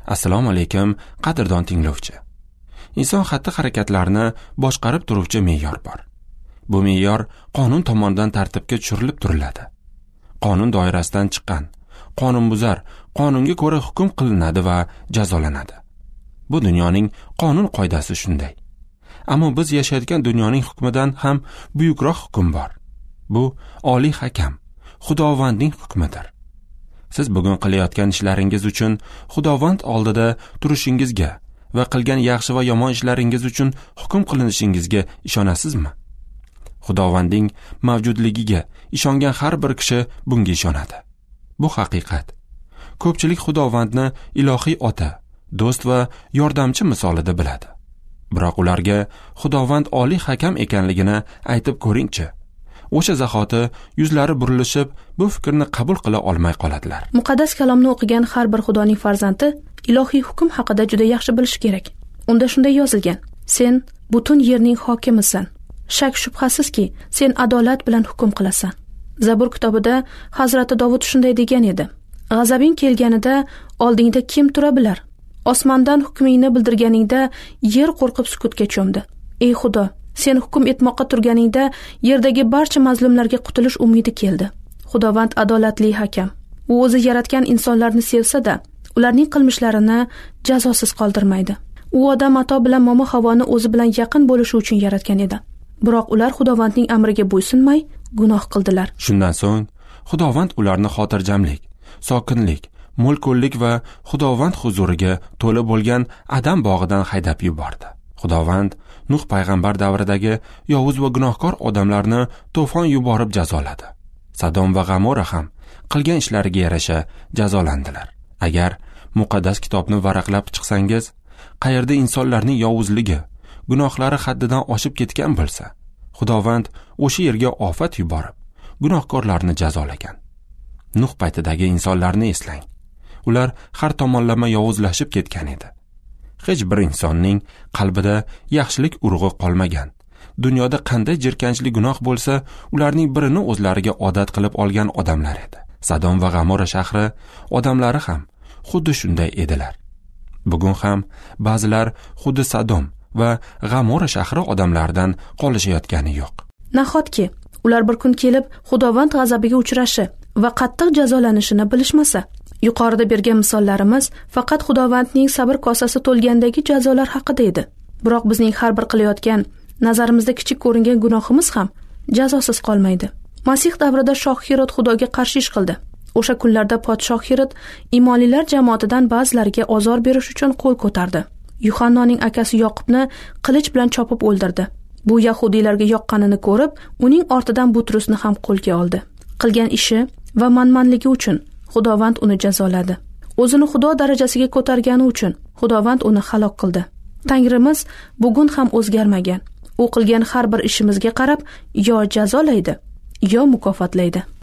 Assalomu alaykum, qadrdon tinglovchi. Inson xatti-harakatlarini boshqarib turuvchi me'yor bor. Bu me'yor qonun tomonidan tartibga tushirilib turiladi. Qonun doirasidan chiqqan, qonunbuzar qonunga ko'ra hukm qilinadi va jazolanadi. Bu dunyoning qonun qoidasi shunday. Ammo biz yashayotgan dunyoning hukmidan ham buyukroq hukm bor. Bu oliy hakam, Xudovandning hukmidir. Siz bugun qilayotgan ishlaringiz uchun Xudovand oldida turishingizga va qilgan yaxshi va yomon ishlaringiz uchun hukm qilinishingizga ishonasizmi? Xudovandning mavjudligiga ishongan har bir kishi bunga ishonadi. Bu haqiqat. Ko'pchilik Xudovandni ilohiy ota, do'st va yordamchi misolida biladi. Biroq ularga Xudovand oliy hakam ekanligini aytib ko'ringchi. O'sha zahoti yuzlari burilishib, bu fikrni qabul qila olmay qoladilar. Muqaddas kalomni o'qigan har bir Xudoning farzandi ilohiy hukm haqida juda yaxshi bilish kerak. Unda shunday yozilgan: Sen butun yerning hokimisan. Shak shubhasizki, sen adolat bilan hukm qilasan. Zabur kitobida Hazrati Davud shunday degan edi: G'azabing kelganida oldingda kim tura bilar? Osmondan hukmingni bildirganingda yer qo'rqib sukutga cho'mdi. Ey Xudo, sen hukm etmoqqa turganingda yerdagi barcha mazlumlarga qutulish umidi keldi. Xudovand adolatli hakam. U o'zi yaratgan insonlarni sevsa-da, ularning qilmishlarini jazosiz qoldirmaydi. U odam ato bilan momo Havoni o'zi bilan yaqin bo'lishi uchun yaratgan edi. Biroq ular Xudovandning amriga bo'ysunmay gunoh qildilar. Shundan so'ng Xudovand ularni xotirjamlik, sokinlik, mulklik va Xudovand huzuriga to'la bo'lgan Adam bog'idan haydab yubordi. Xudovand Nuh payg'ambar davridagi yovuz va gunohkor odamlarni to'fon yuborib jazoladi. Sadom va G'amora ham qilgan ishlariga yarasha jazolandilar. Agar muqaddas kitobni varaqlab chiqsangiz, qayerda insonlarning yovuzligi, gunohlari haddidan oshib ketgan bo'lsa, Xudovand o'sha yerga ofat yuborib, gunohkorlarni jazolagan. Nuh paytidagi insonlarni eslang. Ular har tomonlama yovuzlashib ketgan edi. Hech bir insonning qalbida yaxshilik urug'i qolmagan. Dunyoda qanday jirkanchli gunoh bo'lsa, ularning birini o'zlariga odat qilib olgan odamlar edi. Sadom va G'amora shahri odamlari ham xuddi shunday edilar. Bugun ham ba'zilar xuddi Sadom va G'amora shahri odamlaridan qolishayotgani yo'q. Nahotki ular bir kun kelib Xudovand g'azabiga uchrashi va qattiq jazolanishini bilishmasa? Yuqorida bergan misollarimiz faqat Xudovandning sabr kosasi to'lgandagi jazolar haqida edi. Biroq bizning har bir qilayotgan, nazarimizda kichik ko'ringan gunohimiz ham jazosiz qolmaydi. Masih davrida Shoh Herod Xudoga qarshi ish qildi. O'sha kunlarda podshoh Herod imonlilar jamoatidan ba'zilariga ozor berish uchun qo'l ko'tardi. Yuhannoning akasi Yoqubni qilich bilan chopib o'ldirdi. Bu yahudiylarga yoqqanini ko'rib, uning ortidan Butrusni ham qo'lga oldi. Qilgan ishi va manmanligi uchun Xudovand uni jazoladi. O'zini Xudo darajasiga ko'targani uchun Xudovand uni halok qildi. Tangrimiz bugun ham o'zgarmagan. U qilgan har bir ishimizga qarab yo jazolaydi, yo mukofotlaydi.